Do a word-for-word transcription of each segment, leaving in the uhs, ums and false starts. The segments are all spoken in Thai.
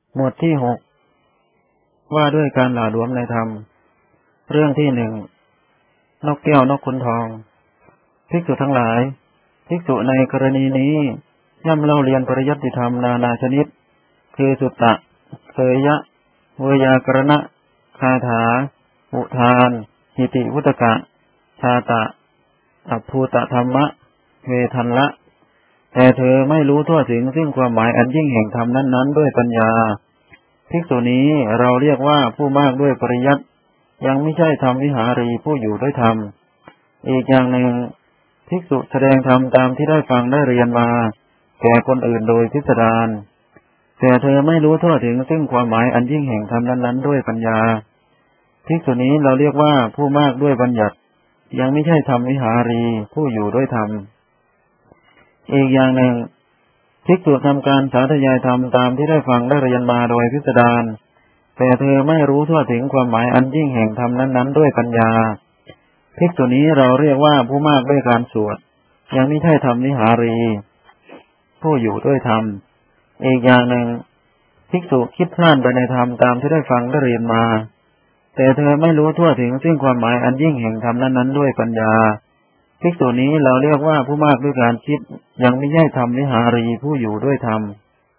หมวดที่หกว่าด้วยการหล่าหลวมในธรรมเรื่องที่หนึ่งนกแก้วนกขุนทองภิกษุทั้งหลายภิกษุในกรณีนี้ย่อมเล่าเรียนปริยัติธรรมนานาชนิดคือสุตตะเคยะเวยากรณะคาถาอุทานหิติวุตกะชาตะอัพภูตธรรมะเวทันละแต่เธอไม่รู้ทั่วถึงซึ่งความหมายอันยิ่งแห่งธรรมนั้นๆด้วยปัญญาภิกษุนี้เราเรียกว่าผู้มากด้วยปริยัติยังไม่ใช่ธรรมวิหารีผู้อยู่ด้วยธรรมอีกอย่างหนึ่งภิกษุแสดงธรรมตามที่ได้ฟังได้เรียนมาแก่คนอื่นโดยพิสดารแต่เธอไม่รู้ทั่วถึงซึ่งความหมายอันยิ่งแห่งธรรมนั้นๆด้วยปัญญาภิกษุนี้เราเรียกว่าผู้มากด้วยบัญญัติยังไม่ใช่ธรรมวิหารีผู้อยู่ด้วยธรรมอีกอย่างหนึ่งภิกษุทำการสาธยายธรรมตามที่ได้ฟังได้เรียนมาโดยพิสดารแต่เธอไม่รู้ทั่วถึงความหมายอันยิ่งแห่งธรรมนั้นๆด้วยปัญญาภิกษุนี้เราเรียกว่าผู้มากด้วยการสวดยังไม่ใช่ธรรมวิหารีผู้อยู่ด้วยธรรมอีกอย่างหนึ่งภิกษุคิดพล่านไปในธรรมตามที่ได้ฟังได้เรียนมาแต่เธอไม่รู้ทั่วถึงซึ่งความหมายอันยิ่งแห่งธรรมนั้นๆด้วยปัญญาภิกษุนี้เราเรียกว่าผู้มากด้วยการคิดยังไม่ใช่ธรรมวิหารีผู้อยู่ด้วยธรรม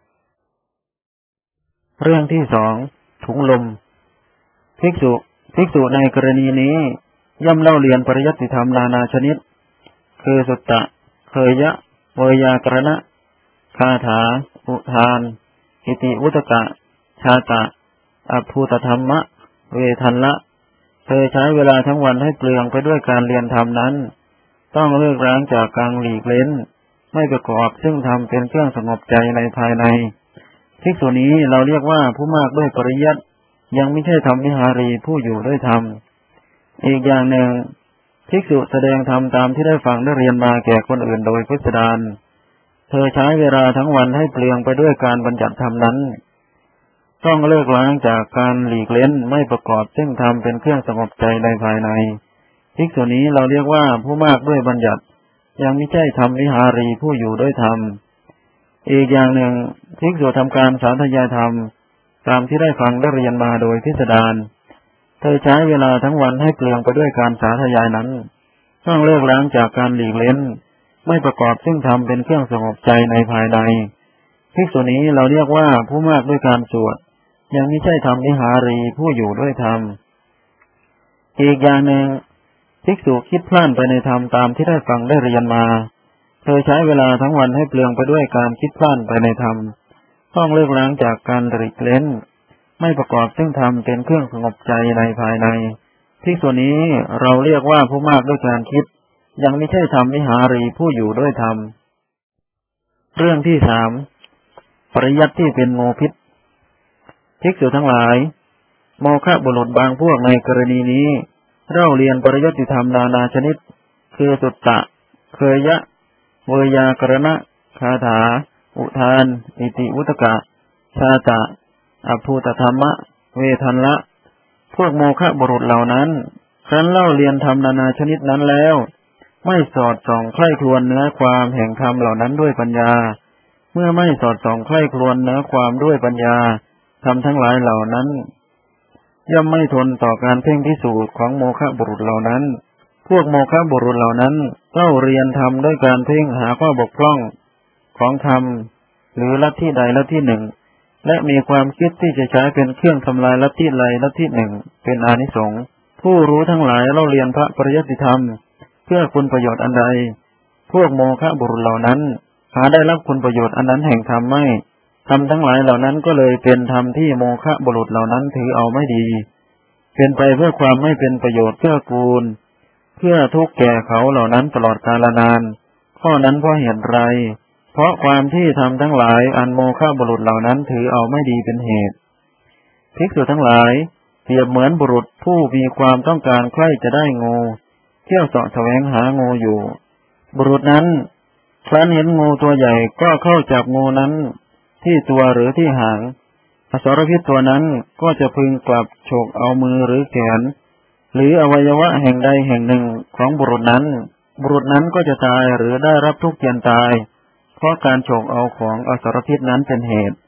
เรื่องที่สองถุงลมภิกษุภิกษุในกรณีนี้ย่อมเล่าเรียนปริยัติธรรมนานาชนิดคือสุตตะเคยะเวยากรณะคาถาอุทานหิติวุตกะชาตะอัพภูตธรรมะเวทันละเธอใช้เวลาทั้งวันให้เปลืองไปด้วยการเรียนธรรมนั้นต้องเลิกร้างจากการหลีกเล้นไม่ประกอบซึ่งธรรมเป็นเครื่องสงบใจในภายในภิกษุนี้เราเรียกว่าผู้มากด้วยปริยัติยังไม่ใช่ธรรมวิหารีผู้อยู่ด้วยธรรมอีกอย่างหนึ่งภิกษุแสดงธรรมตามที่ได้ฟังได้เรียนมาแก่คนอื่นโดยพิสดารเธอใช้เวลาทั้งวันให้เปลืองไปด้วยการบัญญัติธรรมนั้นต้องเลิกล้างจากการหลีกเล้นไม่ประกอบซึ่งธรรมเป็นเครื่องสงบใจในภายในภิกษุนี้เราเรียกว่าผู้มากด้วยบัญญัติยังไม่ใช่ธรรมวิหารีผู้อยู่ด้วยธรรมอีกอย่างหนึ่งภิกษุทำการสาธยายธรรมตามที่ได้ฟังได้เรียนมาโดยพิสดารเธอใช้เวลาทั้งวันให้เปลืองไปด้วยการสาธยายนั้นต้องเลิกล้างจากการหลีกเล้นไม่ประกอบซึ่งธรรมเป็นเครื่องสงบใจในภายในภิกษุนี้เราเรียกว่าผู้มากด้วยการสวดยังไม่ใช่ธรรมวิหารีผู้อยู่ด้วยธรรมอีกอย่างหนึ่งภิกษุคิดพล่านไปในธรรมตามที่ได้ฟังได้เรียนมาเธอใช้เวลาทั้งวันให้เปลืองไปด้วยการคิดพล่านไปในธรรมต้องเลิกล้างจากการหลีกเล้นไม่ประกอบซึ่งธรรมเป็นเครื่องสงบใจในภายในภิกษุนี้เราเรียกว่าผู้มากด้วยการคิดยังไม่ใช่ธรรมวิหารีผู้อยู่ด้วยธรรมเรื่องที่สามปริยัติที่เป็นโมพิษภิกษุทั้งหลายโมฆะบุรุษบางพวกในกรณีนี้เล่าเรียนปริยัติธรรมนานาชนิดคือสุตตะเคยะเวยากรณะคาถาอุทานอิติวุตกะชาตะอัพภูตธรรมะเวทันละพวกโมฆะบุรุษเหล่านั้นครั้นเล่าเรียนธรรมนานาชนิดนั้นแล้วไม่สอดส่องใคร่ครวญเนื้อความแห่งธรรมเหล่านั้นด้วยปัญญาเมื่อไม่สอดส่องใคร่ครวญเนื้อความด้วยปัญญาธรรมทั้งหลายเหล่านั้นย่อมไม่ทนต่อการเพ่งพิสูจน์ของโมฆะบุรุษเหล่านั้นพวกโมฆะบุรุษเหล่านั้นเล่าเรียนธรรมด้วยการเพ่งหาข้อบกพร่องของธรรมหรือลัทธิใดลัทธิหนึ่งและมีความคิดที่จะใช้เป็นเครื่องทำลายลัทธิใดลัทธิหนึ่งเป็นอานิสงส์ผู้รู้ทั้งหลายเล่าเรียนพระปริยัติธรรมเพื่อคุณประโยชน์อันใดพวกโมฆะบุรุษเหล่านั้นหาได้รับคุณประโยชน์อันนั้นแห่งธรรมไม่ธรรมทั้งหลายเหล่านั้นก็เลยเป็นธรรมที่โมฆะบุรุษเหล่านั้นถือเอาไม่ดีเป็นไปเพื่อความไม่เป็นประโยชน์เพื่อกูลเพื่อทุกข์แก่เขาเหล่านั้นตลอดกาลนานข้อนั้นเพราะเหตุไรเพราะความที่ธรรมทั้งหลายอันโมฆะบุรุษเหล่านั้นถือเอาไม่ดีเป็นเหตุภิกษุทั้งหลายเปรียบเหมือนบุรุษผู้มีความต้องการใคร่จะได้งูเที่ยวเสาะแสวงหางูอยู่บุรุษนั้นครั้นเห็นงูตัวใหญ่ก็เข้าจับงูนั้นที่ตัวหรือที่หางอสรพิษตัวนั้นก็จะพึงกลับโฉกเอามือหรือแขนหรืออวัยวะแห่งใดแห่งหนึ่งของบุรุษนั้นบุรุษนั้นก็จะตายหรือได้รับทุกข์เจียนตายเพราะการโฉกเอาของอสรพิษนั้นเป็นเหตุ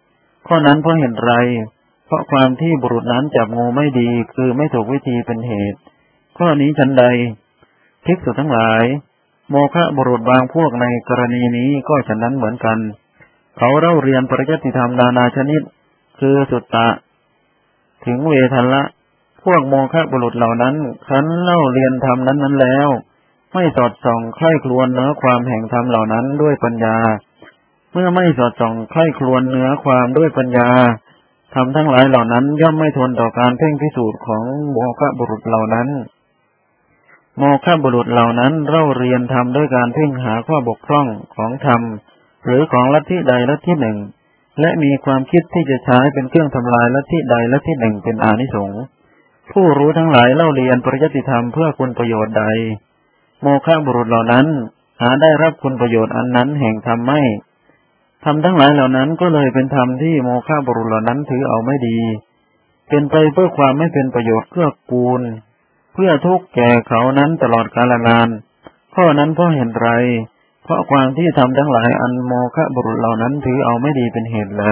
ข้อนั้นเพราะเห็นไรเพราะความที่บุรุษนั้นจับงูไม่ดีคือไม่ถูกวิธีเป็นเหตุข้อนี้ฉันใดภิกษุทั้งหลายโมฆะบุรุษบางพวกในกรณีนี้ก็ฉะนั้นเหมือนกันเขาเล่าเรียนปริยัติธรรมนานาชนิดคือสุตตะถึงเวทัลละพวกโมฆะบุรุษเหล่านั้นครั้นเล่าเรียนธรรมนั้นนั้นแล้วไม่สอดส่องใคร่ครวญเนื้อความแห่งธรรมเหล่านั้นด้วยปัญญาเมื่อไม่สอดส่องใคร่ครวญเนื้อความด้วยปัญญาธรรมทั้งหลายเหล่านั้นย่อมไม่ทนต่อการเพ่งพิสูจน์ของโมฆะบุรุษเหล่านั้นโมฆะบุรุษเหล่านั้นเล่าเรียนธรรมด้วยการเพ่งหาข้อบกพร่องของธรรมหรือของลัทธิใดลัทธิหนึ่งและมีความคิดที่จะใช้เป็นเครื่องทำลายลัทธิใดลัทธิหนึ่งเป็นอานิสงส์ผู้รู้ทั้งหลายเล่าเรียนปริยัติธรรมเพื่อคุณประโยชน์ใดโมฆะบุรุษเหล่านั้นหาได้รับคุณประโยชน์อันนั้นแห่งธรรมไม่ธรรมทั้งหลายเหล่านั้นก็เลยเป็นธรรมที่โมฆะบุรุษเหล่านั้นถือเอาไม่ดีเป็นไปเพื่อความไม่เป็นประโยชน์เพื่อกูลเพื่อทุกข์แก่เขานั้นตลอดกาลนานข้อนั้นเพราะเห็นไรเพราะความที่ทำทั้งหลายอันโมฆะบุรุษเหล่านั้นถือเอาไม่ดีเป็นเหตุแล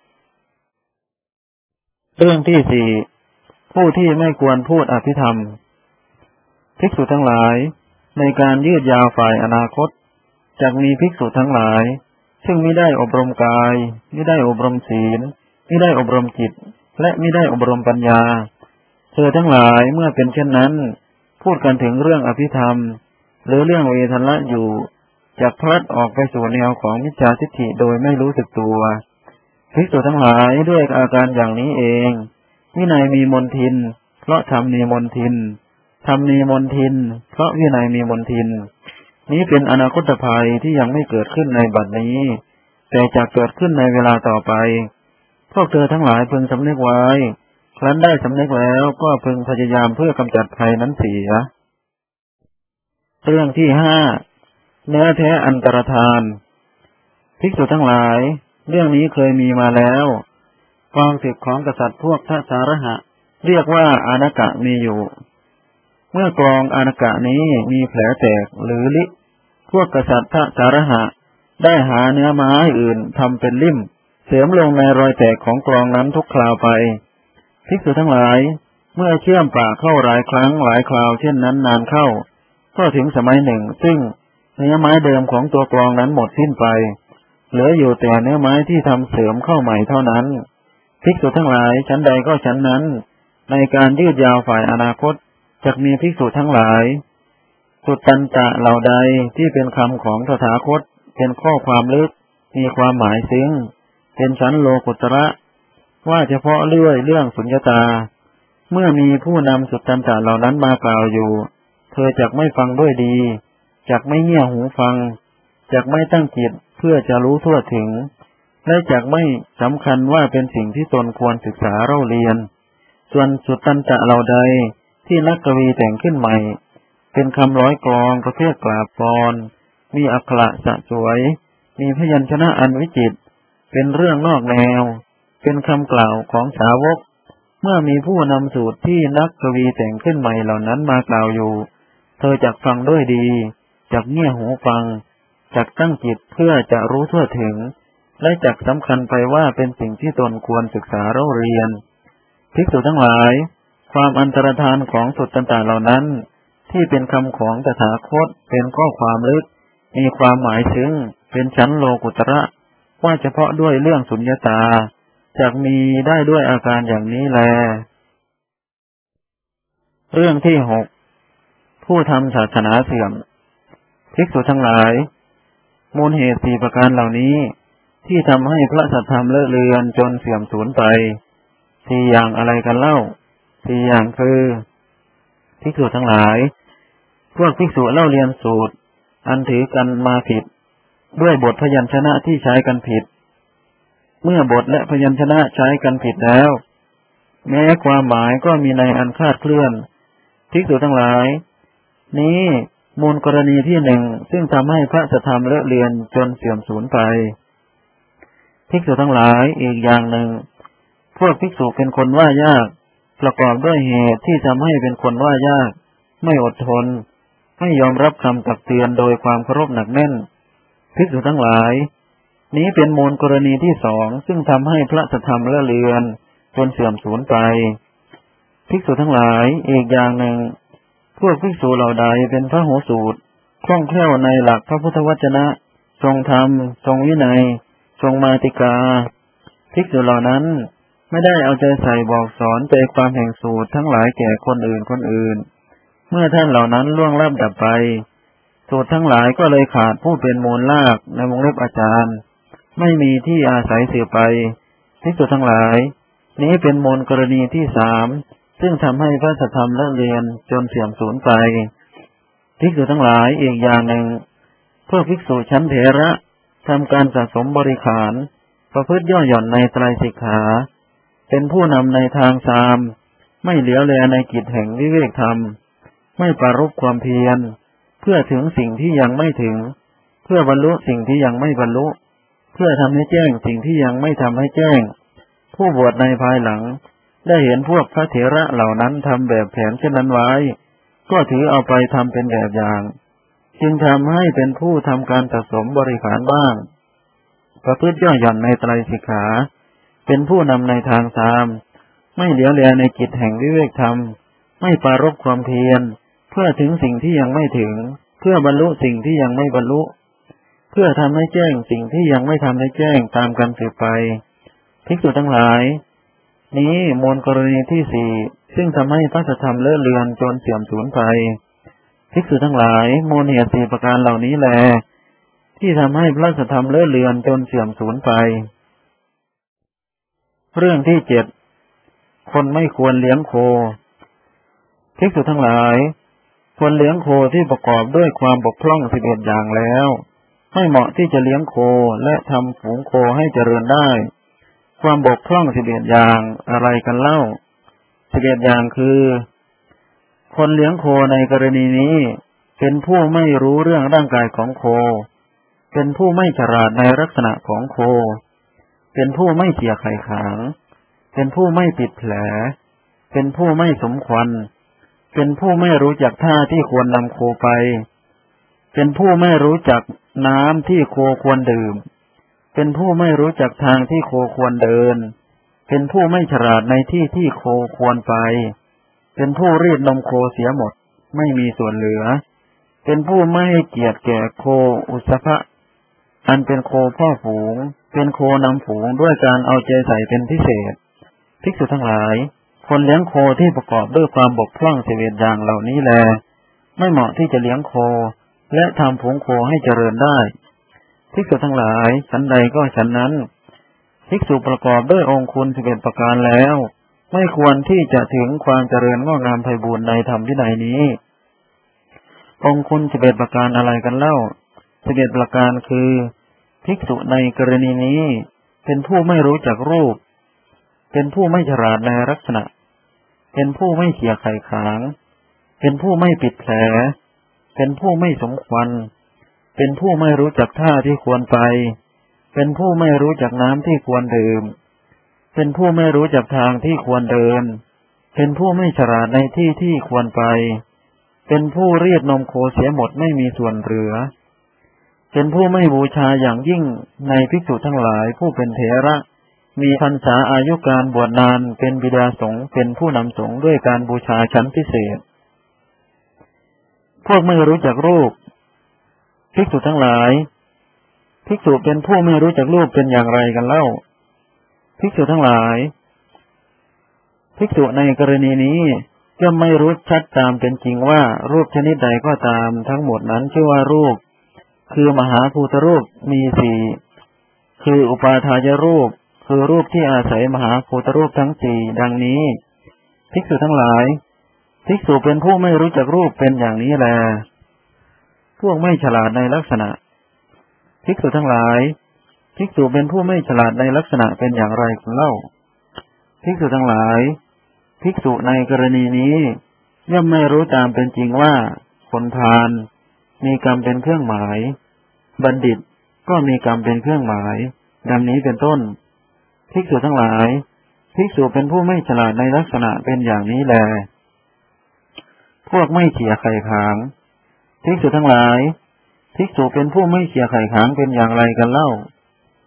เรื่องที่สี่ผู้ที่ไม่ควรพูดอภิธรรมภิกษุทั้งหลายในการยืดยาวฝ่ายอนาคตจักมีภิกษุทั้งหลายซึ่งมิได้อบรมกายมิได้อบรมศีลมิได้อบรมจิตและมิได้อบรมปัญญาเธอทั้งหลายเมื่อเป็นเช่นนั้นพูดกันถึงเรื่องอภิธรรมหรือเรื่องเวทัลละอยู่จักพลัดออกไปสู่แนวของมิจฉาทิฏฐิโดยไม่รู้สึกตัวภิกษุทั้งหลายด้วยอาการอย่างนี้เองวินัยมีมนทินเพราะธรรมมีมนทินธรรมมีมนทินเพราะวินัยมีมนทินนี้เป็นอนาคตภัยที่ยังไม่เกิดขึ้นในบัดนี้แต่จะเกิดขึ้นในเวลาต่อไปพวกเธอทั้งหลายพึงสำนึกไว้ครั้นได้สำนึกแล้วก็พึงพยายามเพื่อกำจัดภัยนั้นเสียเรื่องที่ห้าเนื้อแท้อันตรธานภิกษุทั้งหลายเรื่องนี้เคยมีมาแล้วกองศึกของกษัตริย์พวกทัสสารหะเรียกว่าอานากะมีอยู่เมื่อกลองอานากะนี้มีแผลแตกหรือลิพวกกษัตริย์ทัสสารหะได้หาเนื้อไม้อื่นทำเป็นลิ่มเสริมลงในรอยแตกของกลองนั้นทุกคราวไปภิกษุทั้งหลายเมื่อเชื่อมปากเข้าหลายครั้งหลายคราวเช่นนั้นนานเข้าก็ถึงสมัยหนึ่งซึ่งเนื้อไม้เดิมของตัวกลองนั้นหมดสิ้นไปเหลืออยู่แต่เนื้อไม้ที่ทำเสริมเข้าใหม่เท่านั้นภิกษุทั้งหลายชั้นใดก็ชั้นนั้นในการยืดยาวฝ่ายอนาคตจักมีภิกษุทั้งหลายสุตตันตะเหล่าใดที่เป็นคำของตถาคตเป็นข้อความลึกมีความหมายซึ้งเป็นชั้นโลกุตระว่าเฉพาะเรื่องเรื่องสุญญตาเมื่อมีผู้นำสุตตันตะเหล่านั้นมากล่าวอยู่เธอจักไม่ฟังด้วยดีจักไม่เงี่ยหูฟังจักไม่ตั้งจิตเพื่อจะรู้ทั่วถึงและจักไม่สำคัญว่าเป็นสิ่งที่ตนควรศึกษาเล่าเรียนส่วนสุตตันตะเหล่าใดที่นักกวีแต่งขึ้นใหม่เป็นคำร้อยกลองประเภทกลาบกลอนมีอักขระสะสวยมีพยัญชนะอันวิจิตรเป็นเรื่องนอกแนวเป็นคำกล่าวของสาวกเมื่อมีผู้นำสูตรที่นักกวีแต่งขึ้นใหม่เหล่านั้นมากล่าวอยู่เธอจักฟังด้วยดีจักเงี่ยหูฟังจักตั้งจิตเพื่อจะรู้ทั่วถึงและจักสำคัญไปว่าเป็นสิ่งที่ตนควรศึกษาเล่าเรียนภิกษุทั้งหลายความอันตรธานของสุตตันตะเหล่านั้นที่เป็นคำของตถาคตเป็นข้อความลึกมีความหมายซึ้งเป็นชั้นโลกุตระว่าเฉพาะด้วยเรื่องสุญญตาจักมีได้ด้วยอาการอย่างนี้แลเรื่องที่หกผู้ทำศาสนาเสื่อมภิกษุทั้งหลายมูลเหตุสี่ประการเหล่านี้ที่ทำให้พระสัทธรรมเลอะเลือนจนเสื่อมสูญไปสี่อย่างอะไรกันเล่าสี่อย่างคือภิกษุทั้งหลายพวกภิกษุเล่าเรียนสูตรอันถือกันมาผิดด้วยบทพยัญชนะที่ใช้กันผิดเมื่อบทและพยัญชนะใช้กันผิดแล้วแม้ความหมายก็มีในอันคลาดเคลื่อนภิกษุทั้งหลายนี้มูลกรณีที่หนึ่งซึ่งทำให้พระสัทธรรมเลอะเลือนจนเสื่อมสูญไปภิกษุทั้งหลายอีกอย่างหนึ่งพวกภิกษุเป็นคนว่ายากประกอบด้วยเหตุที่ทำให้เป็นคนว่ายากไม่อดทนไม่ยอมรับคำตักเตือนโดยความเคารพหนักแน่นภิกษุทั้งหลายนี้เป็นมูลกรณีที่สองซึ่งทำให้พระธรรมละเลือนจนเสื่อมสูญไปภิกษุทั้งหลายอีกอย่างหนึ่งพวกภิกษุเหล่าใดเป็นพระโหสูตรคล่องแคล่วในหลักพระพุทธวจนะทรงธรรมทรงวินัยทรงมาติกาภิกษุเหล่านั้นไม่ได้เอาใจใส่บอกสอนใจความแห่งสูตรทั้งหลายแก่คนอื่นคนอื่นเมื่อท่านเหล่านั้นล่วงลับดับไปสูตรทั้งหลายก็เลยขาดผู้เป็นมูลรากในวงเล็บอาจารย์ไม่มีที่อาศัยเสียไปภิกษุทั้งหลายนี้เป็นมูลกรณีที่สามซึ่งทำให้พระธรรมละเลือนจนเสื่อมสูญไปภิกษุทั้งหลายอีกอย่างหนึ่งพวกภิกษุชั้นเถระทำการสะสมบริขารประพฤติย่อหย่อนในไตรสิกขาเป็นผู้นำในทางสามไม่เหลียวแลในกิจแห่งวิเวกธรรมไม่ปรารภความเพียรเพื่อถึงสิ่งที่ยังไม่ถึงเพื่อบรรลุสิ่งที่ยังไม่บรรลุเพื่อทำให้แจ้งสิ่งที่ยังไม่ทำให้แจ้งผู้บวชในภายหลังได้เห็นพวกพระเถระเหล่านั้นทำแบบแผนเช่นนั้นไว้ก็ถือเอาไปทำเป็นแบบอย่างจึงทำให้เป็นผู้ทำการสะสมบริขารบ้างประพฤติย่อหย่อนในไตรสิกขาเป็นผู้นำในทางสามไม่เหลียวแลในกิจแห่งวิเวกธรรมไม่ปรารภความเพียรเพื่อถึงสิ่งที่ยังไม่ถึงเพื่อบรรลุสิ่งที่ยังไม่บรรลุเพื่อทำให้แจ้งสิ่งที่ยังไม่ทำให้แจ้งตามกันสืบไปภิกษุทั้งหลายนี้มูลกรณีที่สี่ซึ่งทำให้พระธรรมเลอะเลือนจนเสื่อมสูญไปภิกษุทั้งหลายมูลเหตุสี่ประการเหล่านี้แลที่ทำให้พระธรรมเลอะเลือนจนเสื่อมสูญไปเรื่องที่เจ็ดคนไม่ควรเลี้ยงโคภิกษุทั้งหลายควรเลี้ยงโคที่ประกอบด้วยความบกพร่องสิบเอ็ดอย่างแล้วไม่เหมาะที่จะเลี้ยงโคและทำฝูงโคให้เจริญได้ความบกพร่องสิบเอ็ดอย่างอะไรกันเล่าสิบเอ็ดอย่างคือคนเลี้ยงโคในกรณีนี้เป็นผู้ไม่รู้เรื่องร่างกายของโคเป็นผู้ไม่ฉลาดในลักษณะของโคเป็นผู้ไม่เขี่ยไข่ขางเป็นผู้ไม่ปิดแผลเป็นผู้ไม่สมควรเป็นผู้ไม่รู้จักท่าที่ควรนำโคไปเป็นผู้ไม่รู้จักน้ำที่โคควรดื่มเป็นผู้ไม่รู้จักทางที่โคควรเดินเป็นผู้ไม่ฉลาดในที่ที่โคควรไปเป็นผู้รีดนมโคเสียหมดไม่มีส่วนเหลือเป็นผู้ไม่ให้เกียรติแก่โคอุสภะอันเป็นโคพ่อฝูงเป็นโคนำฝูงด้วยการเอาใจใส่เป็นพิเศษภิกษุทั้งหลายคนเลี้ยงโคที่ประกอบด้วยความบกพร่องสิบเอ็ดอย่างเหล่านี้แลไม่เหมาะที่จะเลี้ยงโคและทำฝูงโคให้เจริญได้ภิกษุทั้งหลายฉันใดก็ฉันนั้นภิกษุประกอบด้วยองค์คุณสิบเอ็ดประการแล้วไม่ควรที่จะถึงความเจริญงอกงามไพบูรย์ในธรรมวินัยนี้องค์คุณสิบเอ็ดประการอะไรกันเล่าสิบเอ็ดประการคือภิกษุในกรณีนี้เป็นผู้ไม่รู้จักรูปเป็นผู้ไม่ฉลาดในลักษณะเป็นผู้ไม่เขี่ยไข่ขางเป็นผู้ไม่ปิดแผลเป็นผู้ไม่สมควรเป็นผู้ไม่รู้จักท่าที่ควรไปเป็นผู้ไม่รู้จักน้ำที่ควรดื่มเป็นผู้ไม่รู้จักทางที่ควรเดินเป็นผู้ไม่ฉลาดในที่ที่ควรไปเป็นผู้เรียดนมโคเสียหมดไม่มีส่วนเหลือเป็นผู้ไม่บูชาอย่างยิ่งในภิกษุทั้งหลายผู้เป็นเถระมีพรรษาอายุการบวชนานเป็นบิดาสงฆ์เป็นผู้นำสงฆ์ด้วยการบูชาชั้นพิเศษพวกไม่รู้จักรูปภิกษุทั้งหลายภิกษุเป็นผู้ไม่รู้จักรูปเป็นอย่างไรกันเล่าภิกษุทั้งหลายภิกษุในกรณีนี้ย่อมไม่รู้ชัดตามเป็นจริงว่ารูปชนิดใดก็ตามทั้งหมดนั้นชื่อว่ารูปคือมหาภูตรูปมีสี่คืออุปาทายรูปคือรูปที่อาศัยมหาภูตรูปทั้งสี่ดังนี้ภิกษุทั้งหลายภิกษุเป็นผู้ไม่รู้จักรูปเป็นอย่างนี้แลพวกไม่ฉลาดในลักษณะภิกษุทั้งหลายภิกษุเป็นผู้ไม่ฉลาดในลักษณะเป็นอย่างไรกันเล่าภิกษุทั้งหลายภิกษุในกรณีนี้ย่อมไม่รู้ตามเป็นจริงว่าคนพาลมีกรรมเป็นเครื่องหมายบัณฑิตก็มีกรรมเป็นเครื่องหมายดังนี้เป็นต้นภิกษุทั้งหลายภิกษุเป็นผู้ไม่ฉลาดในลักษณะเป็นอย่างนี้แลพวกไม่เขี่ยไข่ขางภิกษุทั้งหลายภิกษุเป็นผู้ไม่เขี่ยไข่ขางเป็นอย่างไรกันเล่า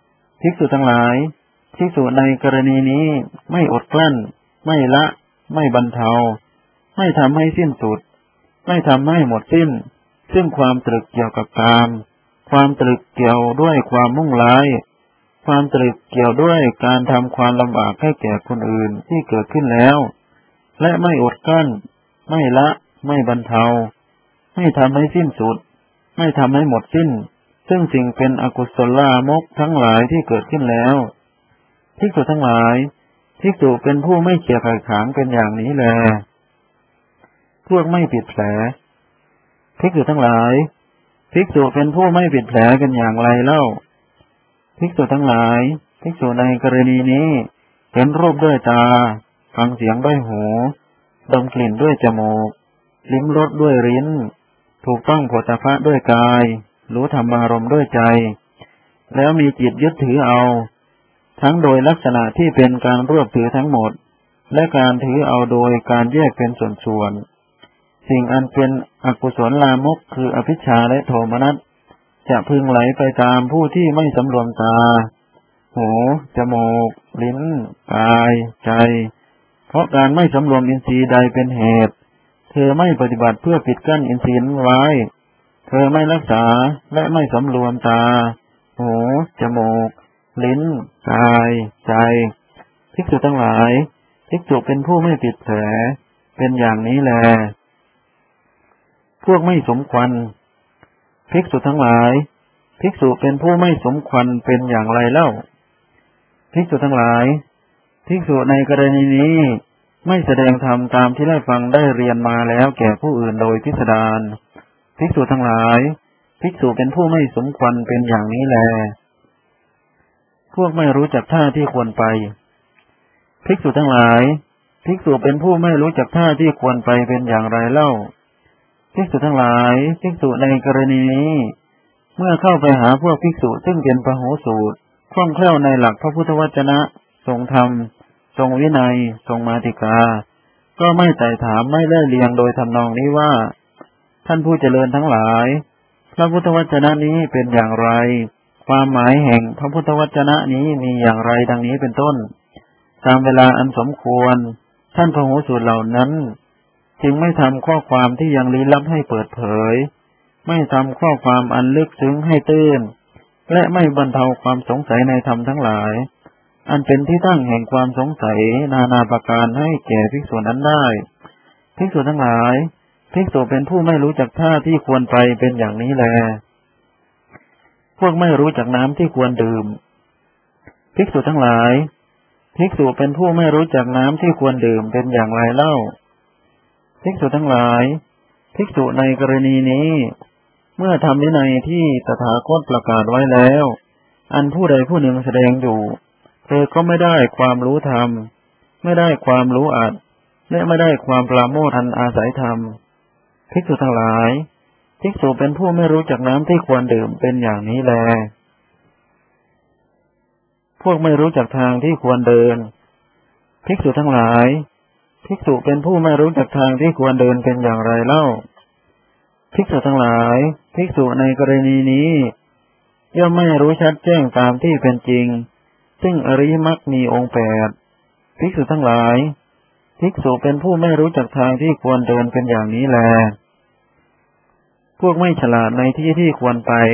ภิกษุทั้งหลายภิกษุในกรณีนี้ไม่อดกลั้นไม่ละไม่บรรเทาไม่ทำให้สิ้นสุดไม่ทำให้หมดสิ้นซึ่งความตรึกเกี่ยวกับกามความตรึกเกี่ยวด้วยความมุ่งร้ายความตรึกเกี่ยวด้วยการทำความลำบากให้แก่คนอื่นที่เกิดขึ้นแล้วและไม่อดกลั้นไม่ละไม่บรรเทาไม่ทำให้สิ้นสุดไม่ทำให้หมดสิ้นซึ่งสิ่งเป็นอกุศลลามกทั้งหลายที่เกิดขึ้นแล้วภิกษุทั้งหลายภิกษุเป็นผู้ไม่เขี่ยไข่ขางเป็นอย่างนี้แลพวกไม่ปิดแผลภิกษุทั้งหลายภิกษุเป็นผู้ไม่ปิดแผลกันอย่างไรเล่าภิกษุทั้งหลายภิกษุในกรณีนี้เห็นรูปด้วยตาฟังเสียงด้วยหูดมกลิ่นด้วยจมูกลิ้มรสด้วยลิ้นถูกต้องโผฏฐัพพะด้วยกายรู้ธรรมารมณ์ด้วยใจแล้วมีจิตยึดถือเอาทั้งโดยลักษณะที่เป็นการรวบถือทั้งหมดและการถือเอาโดยการแยกเป็นส่วนๆสิ่งอันเป็นอกุศลลามกคืออภิชฌาและโทมนัสจะพึงไหลไปตามผู้ที่ไม่สำรวมตาหูจมูกลิ้นกายใจเพราะการไม่สำรวมอินทรีย์ใดเป็นเหตุเธอไม่ปฏิบัติเพื่อปิดกั้นอินทรีย์นั้นไว้เธอไม่รักษาและไม่สำรวมตาหูจมูกลิ้นกายใจภิกษุทั้งหลายภิกษุเป็นผู้ไม่ปิดแผลเป็นอย่างนี้แลพวกไม่สมควรภิกษุทั้งหลายภิกษุเป็นผู้ไม่สมควรเป็นอย่างไรเล่าภิกษุทั้งหลายภิกษุในกรณีนี้ไม่แสดงธรรมตามที่ได้ฟังได้เรียนมาแล้วแก่ผู้อื่นโดยพิสดารภิกษุทั้งหลายภิกษุเป็นผู้ไม่สมควรเป็นอย่างนี้แลพวกไม่รู้จักท่าที่ควรไปภิกษุทั้งหลายภิกษุเป็นผู้ไม่รู้จักท่าที่ควรไปเป็นอย่างไรเล่าภิกษุทั้งหลายภิกษุในกรณีนี้เมื่อเข้าไปหาพวกภิกษุซึ่งเป็นพหูสูตรคล่องแคล่วในหลักพระพุทธวจนะทรงธรรมทรงวินัยทรงมาติกาก็ไม่ไต่ถามไม่เล่เลียงโดยทำนองนี้ว่าท่านผู้เจริญทั้งหลายพระพุทธวจนะนี้เป็นอย่างไรความหมายแห่งพระพุทธวจนะนี้มีอย่างไรดังนี้เป็นต้นตามเวลาอันสมควรท่านพหูสูตรเหล่านั้นจึงไม่ทำข้อความที่ยังลี้ลับให้เปิดเผยไม่ทำข้อความอันลึกซึ้งให้ตื้นและไม่บรรเทาความสงสัยในธรรมทั้งหลายอันเป็นที่ตั้งแห่งความสงสัยนานาประการให้แก่ภิกษุนั้นได้ภิกษุทั้งหลายภิกษุเป็นผู้ไม่รู้จักท่าที่ควรไปเป็นอย่างนี้แลพวกไม่รู้จักน้ำที่ควรดื่มภิกษุทั้งหลายภิกษุเป็นผู้ไม่รู้จักน้ำที่ควรดื่มเป็นอย่างไรเล่าภิกษุทั้งหลายภิกษุในกรณีนี้เมื่อทำวินัยที่ตถาคตประกาศไว้แล้วอันผู้ใดผู้หนึ่งแสดงอยู่เธอก็ไม่ได้ความรู้ธรรมไม่ได้ความรู้อัดและไม่ได้ความปราโมทย์อันอาศัยธรรมภิกษุทั้งหลายภิกษุเป็นผู้ไม่รู้จักน้ำที่ควรดื่มเป็นอย่างนี้แลพวกไม่รู้จักทางที่ควรเดินภิกษุทั้งหลายภิกษุเป็นผู้ไม่รู้จักทางที่ควรเดินเป็นอย่างไรเล่าภิกษุทั้งหลายภิกษุในกรณีนี้ย่อมไม่รู้ชัดแจ้งตามที่เป็นจริงซึ่งอริยมรรคมีองค์แปดภิกษุทั้งหลายภิกษุเป็นผู้ไม่รู้จักทางที่ควรเดินเป็นอย่างนี้แลพวกไม่ฉลาดในที่ที่ควรไป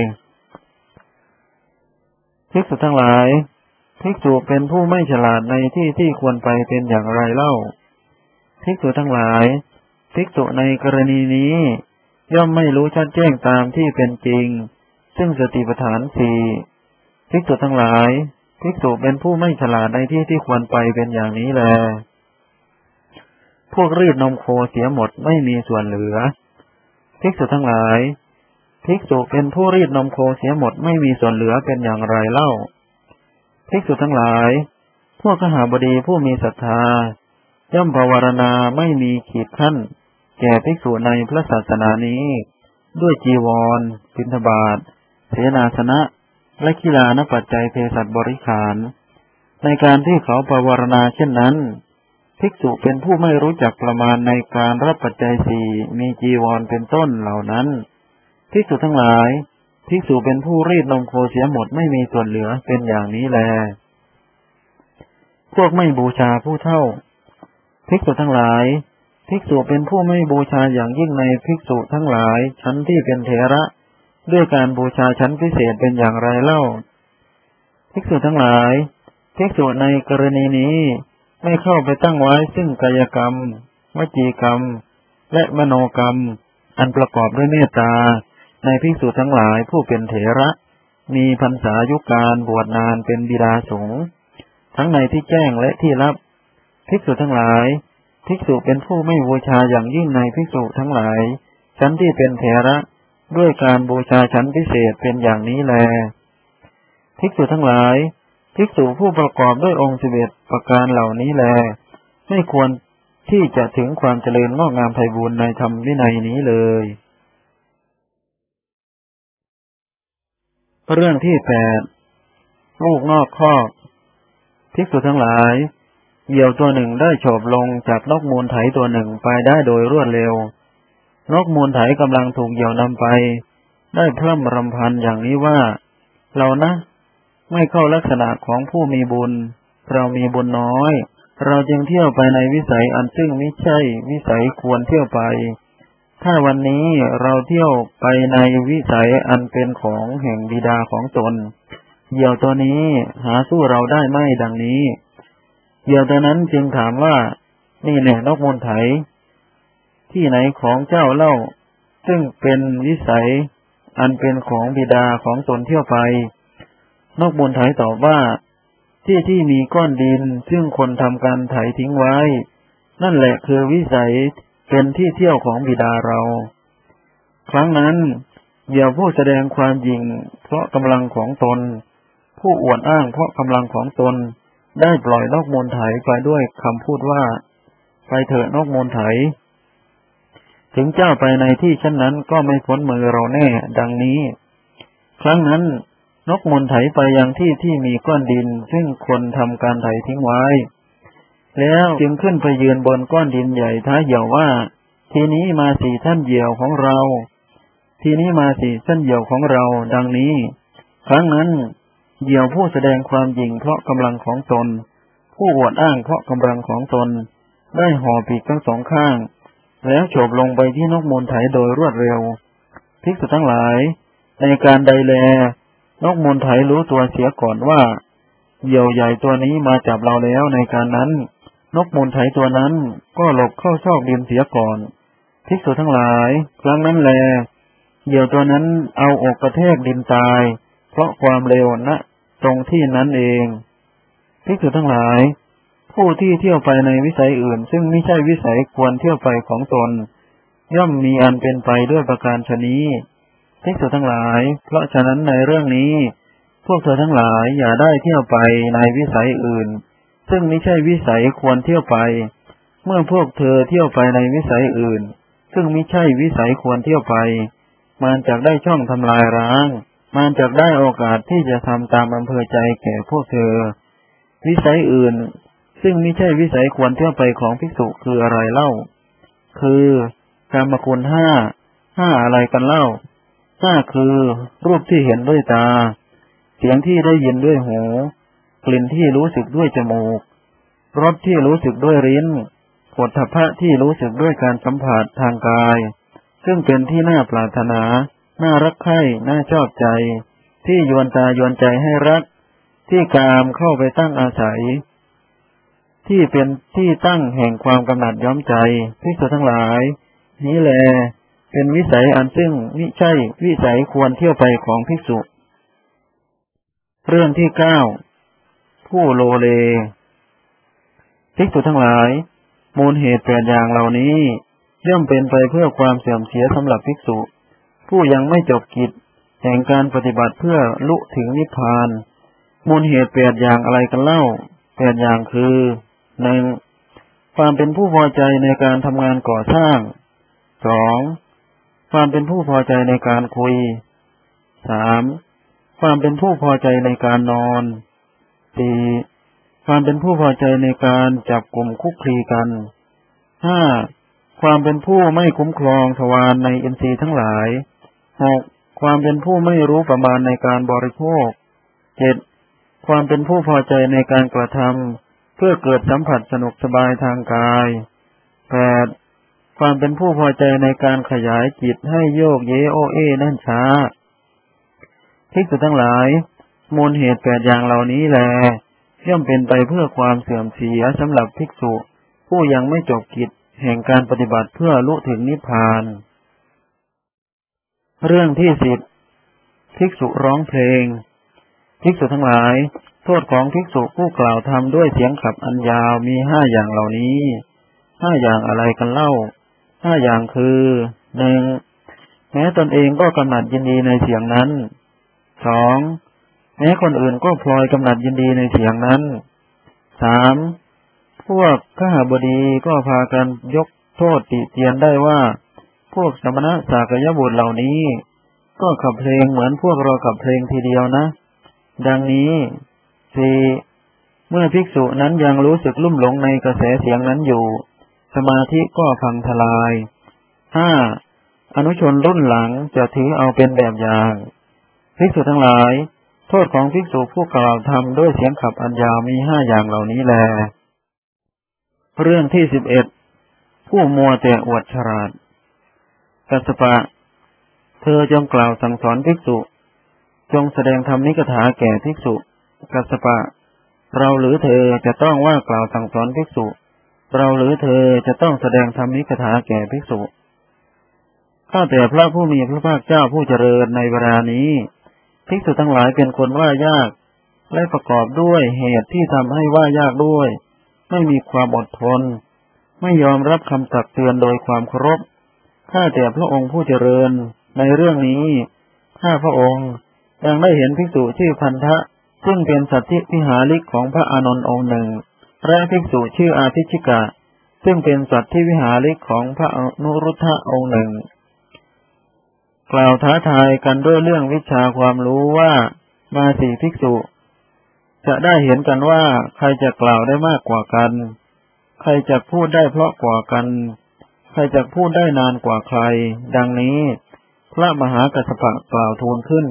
ภิกษุทั้งหลายภิกษุเป็นผู้ไม่ฉลาดในที่ที่ควรไปเป็นอย่างไรเล่าภิกษุทั้งหลายภิกษุในกรณีนี้ย่อมไม่รู้ชัดแจ้งตามที่เป็นจริงซึ่งสติปัฏฐานสี่ภิกษุทั้งหลายภิกษุเป็นผู้ไม่ฉลาดในที่ที่ควรไปเป็นอย่างนี้แลพวกรีดนมโคเสียหมดไม่มีส่วนเหลือภิกษุทั้งหลายภิกษุเป็นผู้รีดนมโคเสียหมดไม่มีส่วนเหลือเป็นอย่างไรเล่าภิกษุทั้งหลายพวกขหบดีผู้มีศรัทธาย่อมภาวนาไม่มีขีดขั้นแก่ภิกษุในพระศาสนานี้ด้วยจีวรบิณฑบาตเสนาสนะและกีฬานปัจจัยเภสัชบริขารในการที่เขาภาวนาเช่นนั้นภิกษุเป็นผู้ไม่รู้จักประมาณในการรับปัจจัยสี่มีจีวรเป็นต้นเหล่านั้นภิกษุทั้งหลายภิกษุเป็นผู้รีดนมโคเสียหมดไม่มีส่วนเหลือเป็นอย่างนี้แลพวกไม่บูชาผู้เฒ่าภิกษุทั้งหลายภิกษุเป็นผู้ไม่บูชาอย่างยิ่งในภิกษุทั้งหลายชั้นที่เป็นเถระด้วยการบูชาชั้นพิเศษเป็นอย่างไรเล่าภิกษุทั้งหลายภิกษุในกรณีนี้ไม่เข้าไปตั้งไว้ซึ่งกายกรรมวจีกรรมและมโนกรรมอันประกอบด้วยเมตตาในภิกษุทั้งหลายผู้เป็นเถระมีพรรษายุการบวชนานเป็นบิดาสงฆ์ทั้งในที่แจ้งและที่ลับภิกษุทั้งหลายภิกษุเป็นผู้ไม่บูชาอย่างยิ่งในภิกษุทั้งหลายชั้นที่เป็นเถระด้วยการบูชาชั้นพิเศษเป็นอย่างนี้แลภิกษุทั้งหลายภิกษุผู้ประกอบด้วยองค์สิบเอ็ดประการเหล่านี้แลไม่ควรที่จะถึงความเจริญงอกงามไพบูลย์ในธรรมวินัยนี้เลยเรื่องที่แปดลูกนอกคอกภิกษุทั้งหลายเหยี่ยวตัวหนึ่งได้โฉบลงจากนกมูลไถตัวหนึ่งไปได้โดยรวดเร็วนกมูลไถกำลังถูกเหยี่ยวนำไปได้พร่ำรำพันอย่างนี้ว่าเรานะไม่เข้าลักษณะของผู้มีบุญเรามีบุญน้อยเราจึงเที่ยวไปในวิสัยอันซึ่งไม่ใช่วิสัยควรเที่ยวไปถ้าวันนี้เราเที่ยวไปในวิสัยอันเป็นของแห่งบิดาของตนเหยี่ยวตัวนี้หาสู้เราได้ไหมดังนี้เหยี่ยวตัวนั้นจึงถามว่านี่แน่นกมูลไถที่ไหนของเจ้าเล่าซึ่งเป็นวิสัยอันเป็นของบิดาของตนเที่ยวไปนกมูลไถตอบว่าที่ที่มีก้อนดินซึ่งคนทำการไถทิ้งไว้นั่นแหละคือวิสัยเป็นที่เที่ยวของบิดาเราครั้งนั้นเหยี่ยวผู้แสดงความหยิ่งเพราะกำลังของตนผู้อวดอ้างเพราะกำลังของตนได้ปล่อยนกมูลไถไปด้วยคำพูดว่าไปเถอะนกมูลไถถึงเจ้าไปในที่เช่นนั้นก็ไม่พ้นมือเราแน่ดังนี้ครั้งนั้นนกมูลไถไปยังที่ที่มีก้อนดินซึ่งคนทำการไถทิ้งไว้แล้วจึงขึ้นไปยืนบนก้อนดินใหญ่ท้าเหยี่ยวว่าทีนี้มาสี่ท่านเหยี่ยวของเราทีนี้มาสี่ท่านเหยี่ยวของเราดังนี้ครั้งนั้นเหยี่ยวผู้แสดงความหยิ่งเพราะกำลังของตนผู้อวดอ้างเพราะกำลังของตนได้ห่อปีกทั้งสองข้างแล้วโฉบลงไปที่นกมูลไถโดยรวดเร็วภิกษุทั้งหลายในการใดแลนกมูลไถรู้ตัวเสียก่อนว่าเหยี่ยวใหญ่ตัวนี้มาจับเราแล้วในการนั้นนกมูลไถตัวนั้นก็หลบเข้าซอกดินเสียก่อนภิกษุทั้งหลายครั้งนั้นแลเหยี่ยวตัวนั้นเอาอกกระแทกดินตายเพราะความเร็วณตรงที่นั้นเองภิกษุทั้งหลายผู้ที่เที่ยวไปในวิสัยอื่นซึ่งไม่ใช่วิสัยควรเที่ยวไปของตนย่อมมีอันเป็นไปด้วยประการฉะนี้ภิกษุทั้งหลายเพราะฉะนั้นในเรื่องนี้พวกเธอทั้งหลายอย่าได้เที่ยวไปในวิสัยอื่นซึ่งไม่ใช่วิสัยควรเที่ยวไปเมื่อพวกเธอเที่ยวไปในวิสัยอื่นซึ่งไม่ใช่วิสัยควรเที่ยวไปมันจะได้ช่องทำลายร้างมันจะได้โอกาสที่จะทำตามอำเภอใจแก่พวกเธอวิสัยอื่นซึ่งไม่ใช่วิสัยควรเที่ยวไปของภิกษุคืออะไรเล่าคือกามคุณห้าห้าอะไรกันเล่าห้าคือรูปที่เห็นด้วยตาเสียงที่ได้ยินด้วยหูกลิ่นที่รู้สึกด้วยจมูกรสที่รู้สึกด้วยลิ้นโผฏฐัพพะที่รู้สึกด้วยการสัมผัสทางกายซึ่งเป็นที่น่าปรารถนาน่ารักใคร่น่าชอบใจที่ยวนตายวนใจให้รักที่กามเข้าไปตั้งอาศัยที่เป็นที่ตั้งแห่งความกำหนัดย้อมใจภิกษุทั้งหลายนี้แลเป็นวิสัยอันซึ่งมิใช่วิสัยควรเที่ยวไปของภิกษุเรื่องที่เก้าผู้โลเลภิกษุทั้งหลายมูลเหตุแปดอย่างเหล่านี้ย่อมเป็นไปเพื่อความเสื่อมเสียสำหรับภิกษุผู้ยังไม่จบกิจแห่งการปฏิบัติเพื่อลุถึงนิพพานมูลเหตุแปดอย่างอะไรกันเล่าแปดอย่างคือหนึ่งความเป็นผู้พอใจในการทำงานก่อสร้างสองความเป็นผู้พอใจในการคุยสามความเป็นผู้พอใจในการนอนสี่ความเป็นผู้พอใจในการจับกลุ่มคุกคลีกันห้าความเป็นผู้ไม่คุ้มครองทวารในอินทรีย์ทั้งหลายหกความเป็นผู้ไม่รู้ประมาณในการบริโภค เจ็ดความเป็นผู้พอใจในการกระทำเพื่อเกิดสัมผัสสนุกสบายทางกาย แปดความเป็นผู้พอใจในการขยายจิตให้โยกเยโอเอนั่นช้าภิกษุทั้งหลายมูลเหตุแปดอย่างเหล่านี้แลย่อมเป็นไปเพื่อความเสื่อมเสียสำหรับภิกษุผู้ยังไม่จบกิจแห่งการปฏิบัติเพื่อลุถึงนิพพานเรื่องที่สิบภิกษุร้องเพลงภิกษุทั้งหลายโทษของภิกษุผู้กล่าวธรรมด้วยเสียงขับอันยาวมีห้าอย่างเหล่านี้ห้าอย่างอะไรกันเล่าห้าอย่างคือหนึ่งแม้ตนเองก็กำหนัดยินดีในเสียงนั้นสองแม้คนอื่นก็พลอยกำหนัดยินดีในเสียงนั้นสามพวกข้าบดีก็พากันยกโทษติเตียนได้ว่าพวกสมณะสากยบุตรเหล่านี้ก็ขับเพลงเหมือนพวกเราขับเพลงทีเดียวนะดังนี้สี่เมื่อภิกษุนั้นยังรู้สึกลุ่มหลงในกระแสเสียงนั้นอยู่สมาธิก็พังทลายห้าอนุชนรุ่นหลังจะถือเอาเป็นแบบอย่างภิกษุทั้งหลายโทษของภิกษุผู้กล่าวธรรมด้วยเสียงขับอันยาวมีห้าอย่างเหล่านี้แลเรื่องที่สิบเอ็ดผู้มัวแต่อวดฉลาดกัสสปะเธอจงกล่าวสั่งสอนภิกษุจงแสดงธรรมนิกถาแก่ภิกษุกัสสปะเราหรือเธอจะต้องว่ากล่าวสั่งสอนภิกษุเราหรือเธอจะต้องแสดงธรรมนิกถาแก่ภิกษุข้าแต่พระผู้มีพระภาคเจ้าผู้เจริญในเวลานี้ภิกษุทั้งหลายเป็นคนว่ายากและประกอบด้วยเหตุที่ทำให้ว่ายากด้วยไม่มีความอดทนไม่ยอมรับคำตักเตือนโดยความเคารพข้าแต่พระองค์ผู้เจริญในเรื่องนี้ข้าพระองค์ยังได้เห็นภิกษุชื่อพันธะซึ่งเป็นสัตถิวิหาริกของพระอานนท์องค์หนึ่งและภิกษุชื่ออาทิชิกะซึ่งเป็นสัตถิวิหาริกของพระอนุรุทธะองค์หนึ่งกล่าวท้าทายกันด้วยเรื่องวิชาความรู้ว่ามาสี่ภิกษุจะได้เห็นกันว่าใครจะกล่าวได้มากกว่ากันใครจะพูดได้เพราะกว่ากันใครจะพูดได้นานกว่าใครดังนี้พระมหากัสสปะกล่าวทูลขึ้น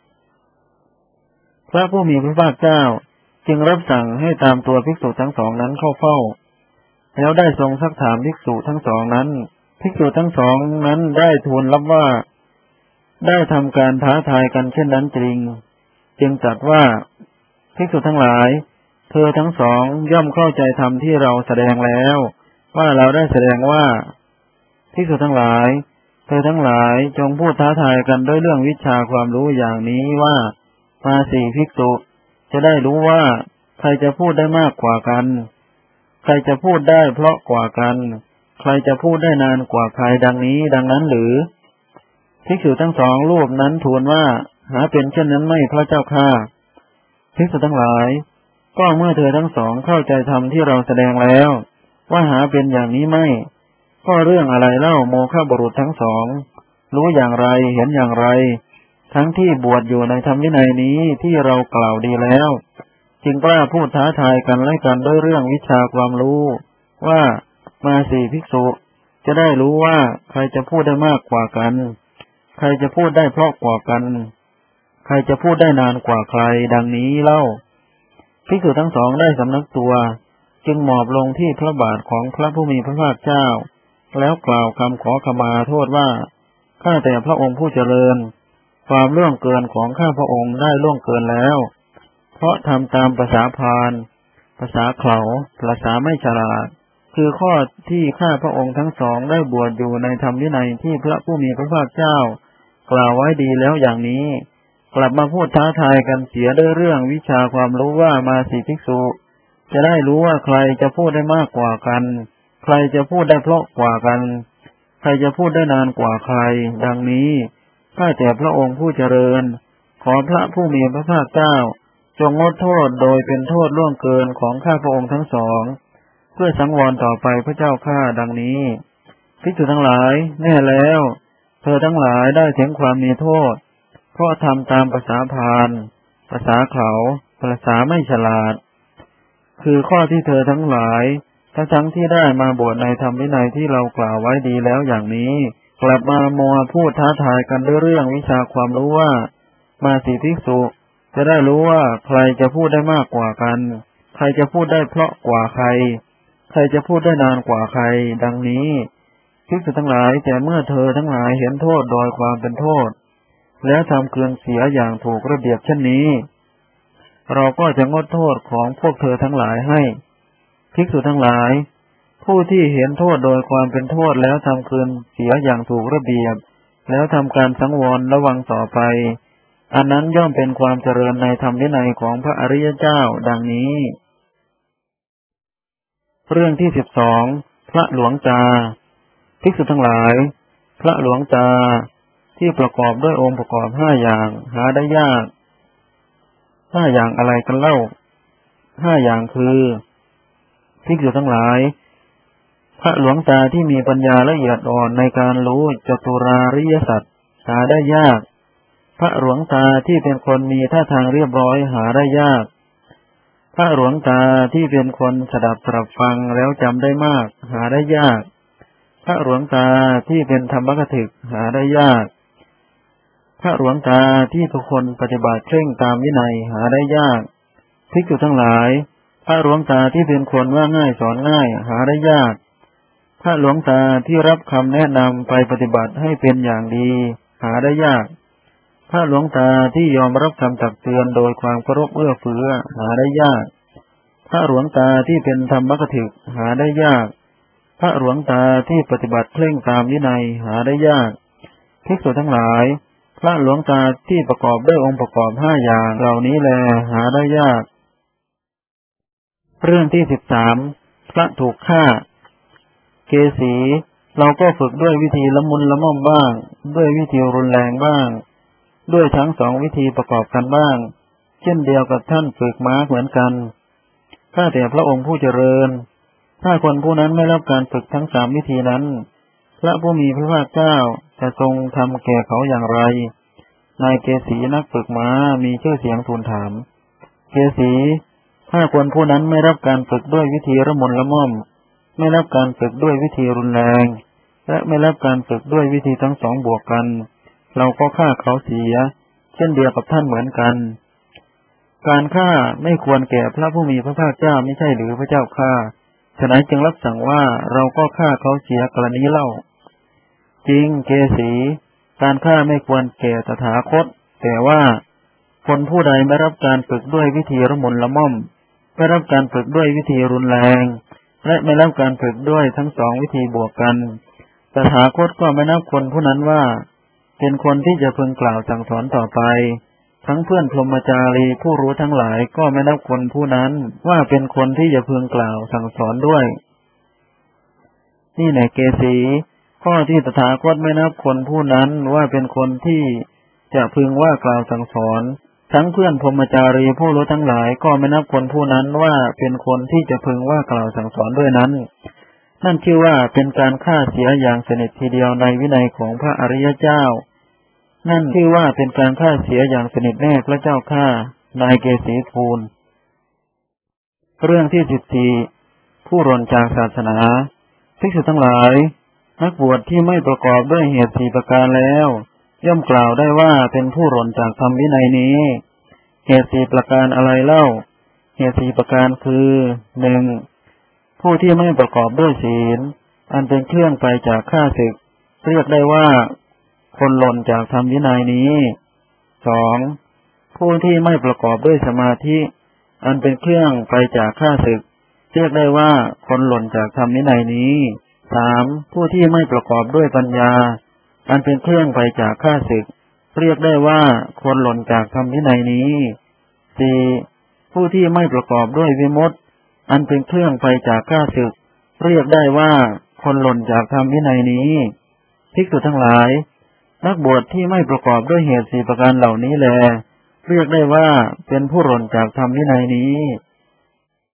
พระผู้มีพระภาคเจ้าจึงรับสั่งให้ตามตัวภิกษุทั้งสองนั้นเข้าเฝ้าแล้วได้ทรงซักถามภิกษุทั้งสองนั้นภิกษุทั้งสองนั้นได้ทูลรับว่าได้ทำการท้าทายกันเช่นนั้นจริงจึงตรัสว่าภิกษุทั้งหลายเธอทั้งสองย่อมเข้าใจธรรมที่เราแสดงแล้วว่าเราได้แสดงว่าภิกษุทั้งหลายเธอทั้งหลายจงพูดท้าทายกันด้วยเรื่องวิชาความรู้อย่างนี้ว่ามาสี่ภิกษุจะได้รู้ว่าใครจะพูดได้มากกว่ากันใครจะพูดได้เพราะกว่ากันใครจะพูดได้นานกว่าใครดังนี้ดังนั้นหรือภิกษุทั้งสองรูปนั้นทูลว่าหาเป็นเช่นนั้นไม่พระเจ้าข้าภิกษุทั้งหลายก็เมื่อเธอทั้งสองเข้าใจธรรมที่เราแสดงแล้วว่าหาเป็นอย่างนี้ไม่ก็เรื่องอะไรเล่าโมฆะบุรุษทั้งสองรู้อย่างไรเห็นอย่างไรทั้งที่บวชอยู่ในธรรมวินัยนี้ที่เรากล่าวดีแล้วจึงกล้าพูดท้าทายกันและกันด้วยเรื่องวิชาความรู้ว่ามาสี่ภิกษุจะได้รู้ว่าใครจะพูดได้มากกว่ากันใครจะพูดได้เพราะกว่ากันใครจะพูดได้นานกว่าใครดังนี้เล่าภิกษุทั้งสองได้สำนึกตัวจึงหมอบลงที่พระบาทของพระผู้มีพระภาคเจ้าแล้วกล่าวคำขอขมาโทษว่าข้าแต่พระองค์ผู้เจริญความล่วงเกินของข้าพระองค์ได้ล่วงเกินแล้วเพราะทำตามภาษาพาลภาษาเขาภาษาไม่ฉลาดคือข้อที่ข้าพระองค์ทั้งสองได้บวชอยู่ในธรรมวินัยที่พระผู้มีพระภาคเจ้ากล่าวไว้ดีแล้วอย่างนี้กลับมาพูดท้าทายกันเสียด้วยเรื่องวิชาความรู้ว่ามาสี่ภิกษุจะได้รู้ว่าใครจะพูดได้มากกว่ากันใครจะพูดได้เพราะกว่ากันใครจะพูดได้นานกว่าใครดังนี้ข้าแต่พระองค์ผู้เจริญขอพระผู้มีพระภาคเจ้าจงงดโทษโดยเป็นโทษล่วงเกินของข้าพระองค์ทั้งสองเพื่อสังวรต่อไปพระเจ้าข้าดังนี้ภิกษุทั้งหลายแน่แล้วเธอทั้งหลายได้ถึงความมีโทษเพราะทำตามภาษาพาลภาษาเขาภาษาไม่ฉลาดคือข้อที่เธอทั้งหลายทั้งทั้งที่ได้มาบวชในธรรมวินัยที่เรากล่าวไว้ดีแล้วอย่างนี้กลับมามัวพูดท้าทายกันด้วยเรื่องวิชาความรู้ว่ามาสิภิกษุจะได้รู้ว่าใครจะพูดได้มากกว่ากันใครจะพูดได้เพราะกว่าใครใครจะพูดได้นานกว่าใครดังนี้ภิกษุทั้งหลายแต่เมื่อเธอทั้งหลายเห็นโทษโดยความเป็นโทษแล้วทำเคืองเสียอย่างถูกระเบียบเช่นนี้เราก็จะงดโทษของพวกเธอทั้งหลายให้ภิกษุทั้งหลายผู้ที่เห็นโทษโดยความเป็นโทษแล้วทำเคืองเสียอย่างถูกระเบียบแล้วทำการสังวรระวังต่อไปอันนั้นย่อมเป็นความเจริญในธรรมวินัยของพระอริยเจ้าดังนี้เรื่องที่สิบสองพระหลวงตาภิกษุทั้งหลายพระหลวงตาที่ประกอบด้วยองค์ประกอบห้าอย่างหาได้ยากห้าอย่างอะไรกันเล่าห้าอย่างคือภิกษุทั้งหลายพระหลวงตาที่มีปัญญาละเอียดอ่อนในการรู้จตุราริยสัจหาได้ยากพระหลวงตาที่เป็นคนมีท่าทางเรียบร้อยหาได้ยากพระหลวงตาที่เป็นคนสดับตรับฟังแล้วจำได้มากหาได้ยากพระหลวงตาที่เป็นธรรมกถึกหาได้ยากพระหลวงตาที่ทุกคนปฏิบัติเคร่งตามวินัยหาได้ยากภิกษุทั้งหลายพระหลวงตาที่เป็นคนว่าง่ายสอนง่ายหาได้ยากพระหลวงตาที่รับคำแนะนำไปปฏิบัติให้เป็นอย่างดีหาได้ยากพระหลวงตาที่ยอมรับคำตักเตือนโดยความเคารพเอื้อเฟื้อหาได้ยากพระหลวงตาที่เป็นธรรมกถึกหาได้ยากพระหลวงตาที่ปฏิบัติเคร่งตามวินัยหาได้ยากภิกษุทั้งหลายพระหลวงตาที่ประกอบด้วยองค์ประกอบห้าอย่างเหล่านี้แลหาได้ยากเรื่องที่สิบสามพระถูกฆ่าเกสีเราก็ฝึกด้วยวิธีละมุนละม่อมบ้างด้วยวิธีรุนแรงบ้างด้วยทั้งสองวิธีประกอบกันบ้างเช่นเดียวกับท่านฝึกม้าเหมือนกันข้าแต่พระองค์ผู้เจริญถ้าคนผู้นั้นไม่รับการฝึกทั้งสามวิธีนั้นพระผู้มีพระภาคเจ้าจะทรงทำแก่เขาอย่างไรนายเกสีนักฝึกม้ามีชื่อเสียงทูลถามเกสีถ้าคนผู้นั้นไม่รับการฝึกด้วยวิธีละมุนละม่อมไม่รับการฝึกด้วยวิธีรุนแรงและไม่รับการฝึกด้วยวิธีทั้งสองบวกกันเราก็ฆ่าเขาเสียเช่นเดียวกับท่านเหมือนกันการฆ่าไม่ควรแก่พระผู้มีพระภาคเจ้าไม่ใช่หรือพระเจ้าข้าฉะนั้นจึงรับสั่งว่าเราก็ฆ่าเขาเสียกรณีเล่าจริงเกสีการฆ่าไม่ควรแก่ตถาคตแต่ว่าคนผู้ใดไม่รับการฝึกด้วยวิธีละมุนละม่อมไม่รับการฝึกด้วยวิธีรุนแรงและไม่รับการฝึกด้วยทั้งสองวิธีบวกกันตถาคตก็ไม่นับคนผู้นั้นว่าเป็นคนที่จะพึงกล่าวสั่งสอนต่อไปทั้งเพื่อนพรหมจารีผู้รู้ทั้งหลายก็ไม่นับคนผู้นั้นว่าเป็นคนที่จะพึงกล่าวสั่งสอนด้วยนี่แหละเกสีข้อที่ตถาคตไม่นับคนผู้นั้นว่าเป็นคนที่จะพึงว่ากล่าวสั่งสอนทั้งเพื่อนพรหมจารีผู้รู้ทั้งหลายก็ไม่นับคนผู้นั้นว่าเป็นคนที่จะพึงว่ากล่าวสั่งสอนด้วยนั้นนั่นชื่อว่าเป็นการฆ่าเสียอย่างสนิททีเดียวในวินัยของพระอริยเจ้านั่นชื่อว่าเป็นการฆ่าเสียอย่างสนิทแน่พระเจ้าข้านายเกสีทูลเรื่องที่สิบสี่ผู้ร่นจากศาสนาภิกษุทั้งหลายนักบวชที่ไม่ประกอบด้วยเหตุสี่ประการแล้วย่อมกล่าวได้ว่าเป็นผู้ร่นจากธรรมวินัยนี้เหตุสี่ประการอะไรเล่าเหตุสี่ประการคือหนึ่งผู้ที่ไม่ประกอบด้วยศีลอันเป็นเครื่องไปจากข้าศึกเรียกได้ว่าคนหล่นจากธรรมวินัยนี้สองผู้ที่ไม่ประกอบด้วยสมาธิอันเป็นเครื่องไปจากข้าศึกเรียกได้ว่าคนหล่นจากธรรมวินัยนี้สามผู้ที่ไม่ประกอบด้วยปัญญาอันเป็นเครื่องไปจากข้าศึกเรียกได้ว่าคนหล่นจากธรรมวินัยนี้สี่ผู้ที่ไม่ประกอบด้วยวิมุตติอันเป็นเครื่องไปจากข้าศึกเรียกได้ว่าคนหล่นจากธรรมวินัยนี้ภิกษุทั้งหลายนักบวชที่ไม่ประกอบด้วยเหตุสี่ประการเหล่านี้แลเรียกได้ว่าเป็นผู้หล่นจากธรรมวินัยนี้